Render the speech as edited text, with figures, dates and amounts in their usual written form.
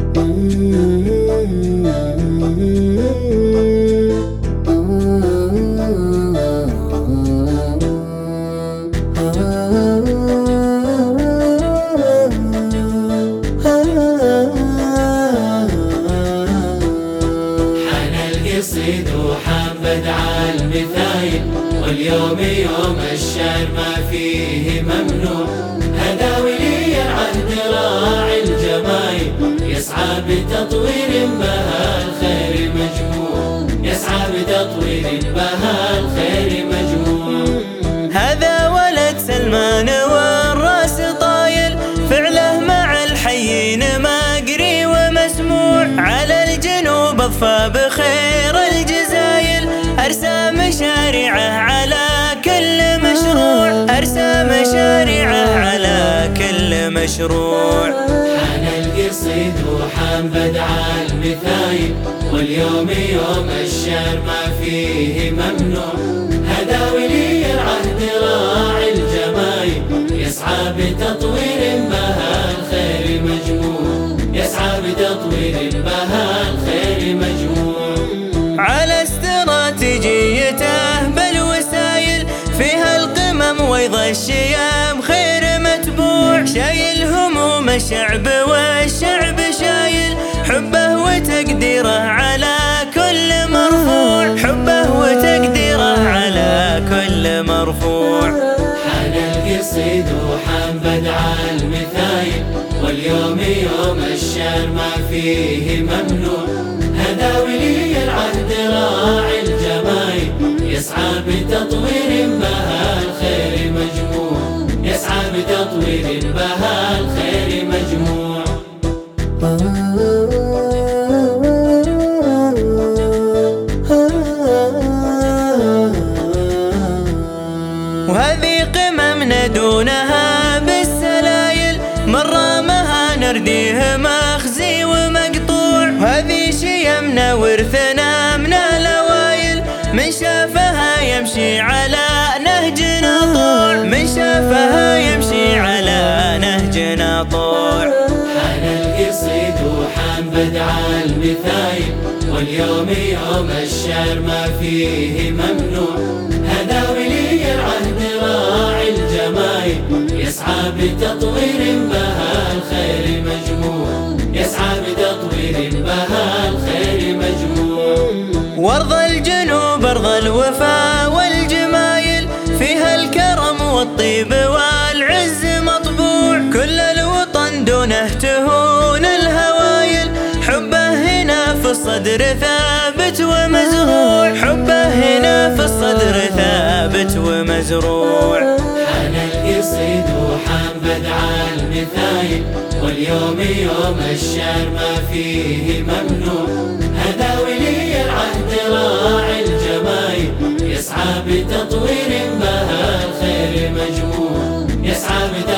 القصيد وحام بدع المثايل، واليوم يوم الشعر ما فيه ممنوع. هذا ولي العهد راعي الجمايل، يسعى بتطوير بها الخير مجموع، يسعى بتطوير بها الخير مجموع. هذا ولد سلمان والراس طايل، فعله مع الحيين مقري ومسموع. على الجنوب اضفى بخير الجزايل، ارسى مشاريعه على كل مشروع، ارسى مشاريعه على كل مشروع. حان القصيد وحام بدع المثايل، واليوم يوم الشعر ما فيه ممنوع. هذا ولي العهد راعي الجمايل، يسعى بتطوير بها الخير مجموع، يسعى بتطوير بها الخير مجموع. على استراتيجيته بالوسايل، فيها القمم ويض الشيام خير متبوع. شايل هموم الشعب والشعب شايل، حبه وتقديره على كل مرفوع، حبه وتقديره على كل مرفوع. حان القصيد وحام بدع المثايل، واليوم يوم الشعر ما فيه ممنوع. هذا ولي العهد راعي الجمايل، يسعى بتطوير بها الخير مجموع، يسعى بتطوير بها الخير مجموع. وهذه قممنا دونها بالسلايل، مرامها نرديه مخزي ومقطوع. وهذه شيمنا ورثنا من الاوائل، من شافها يمشي على نهجنا طوع، من شافها يمشي على نهجنا طوع. حان القصيد وحام بدع المثايل، واليوم يوم الشعر ما فيه ممنوع. هذا ولي العهد راعي الجمايل، يسعى بتطوير بها الخير مجموع، يسعى بتطوير بها الخير مجموع. وارض الجنوب ارض الوفا والجمايل، فيها الكرم والطيب والعز مطبوع. كل الوطن دونه تهون الهوايل، حبه هنا في الصدر ثابت ومزروع، حبه هنا في الصدر ثابت ومزروع. حان القصيد وحام بدع المثايل، واليوم يوم الشعر ما فيه ممنوع. هذا ولي العهد راعي الجمايل، يسعى بتطوير بها الخير مجموع، يسعى